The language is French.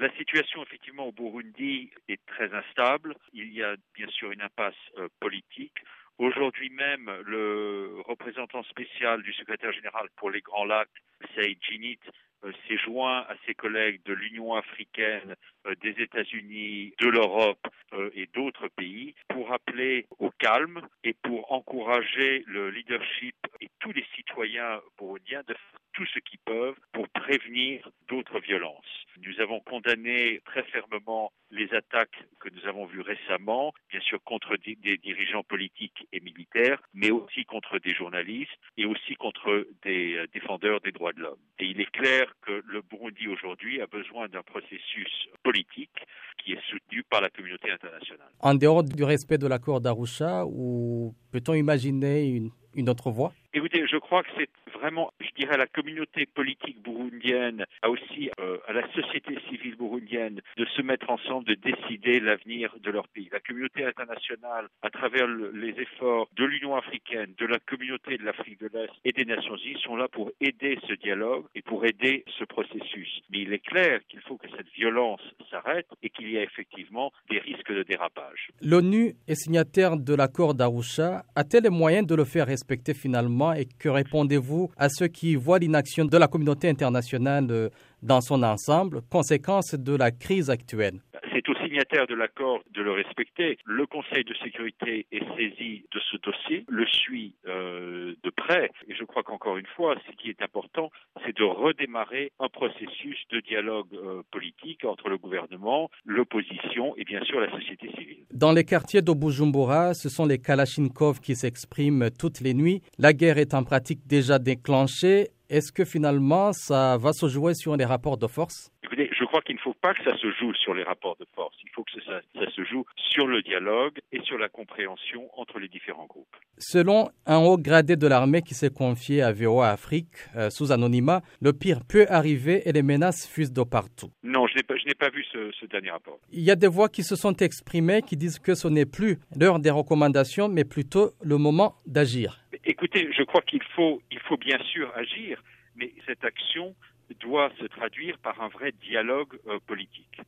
La situation, effectivement, au Burundi est très instable. Il y a bien sûr une impasse politique. Aujourd'hui même, le représentant spécial du secrétaire général pour les Grands Lacs, Saïd Djinnit, s'est joint à ses collègues de l'Union africaine, des États-Unis, de l'Europe et d'autres pays pour appeler au calme et pour encourager le leadership et tous les citoyens burundiens de faire tout ce qu'ils peuvent pour prévenir d'autres violences. Nous avons condamné très fermement les attaques que nous avons vues récemment, bien sûr contre des dirigeants politiques et militaires, mais aussi contre des journalistes et aussi contre des défendeurs des droits de l'homme. Et il est clair que le Burundi aujourd'hui a besoin d'un processus politique qui est soutenu par la communauté internationale. En dehors du respect de l'accord d'Arusha, ou peut-on imaginer une autre voie? Écoutez, je crois que c'est vraiment, je dirais, à la communauté politique burundienne, aussi à la société civile burundienne de se mettre ensemble, de décider l'avenir de leur pays. La communauté internationale, à travers les efforts de l'Union africaine, de la communauté de l'Afrique de l'Est et des Nations Unies, sont là pour aider ce dialogue et pour aider ce processus. Mais il est clair qu'il faut que cette violence s'arrête et qu'il y a effectivement des risques de dérapage. L'ONU est signataire de l'accord d'Arusha. A-t-elle les moyens de le faire respecter finalement, et que répondez-vous à ceux qui voient l'inaction de la communauté internationale dans son ensemble, conséquence de la crise actuelle? C'est aux signataires de l'accord de le respecter. Le Conseil de sécurité est saisi de ce dossier, le suit de près. Et je crois qu'encore une fois, ce qui est important, c'est de redémarrer un processus de dialogue politique entre le gouvernement, l'opposition et bien sûr la société civile. Dans les quartiers de Bujumbura, ce sont les Kalachnikov qui s'expriment toutes les nuits. La guerre est en pratique déjà déclenchée. Est-ce que finalement, ça va se jouer sur les rapports de force? Écoutez, je crois qu'il ne faut pas que ça se joue sur les rapports de force. Il faut que ça se joue sur le dialogue et sur la compréhension entre les différents groupes. Selon un haut gradé de l'armée qui s'est confié à VOA Afrique, sous anonymat, le pire peut arriver et les menaces fusent de partout. Non, je n'ai pas vu ce dernier rapport. Il y a des voix qui se sont exprimées qui disent que ce n'est plus l'heure des recommandations, mais plutôt le moment d'agir. Écoutez, je crois qu'il faut bien sûr agir, mais cette action doit se traduire par un vrai dialogue politique.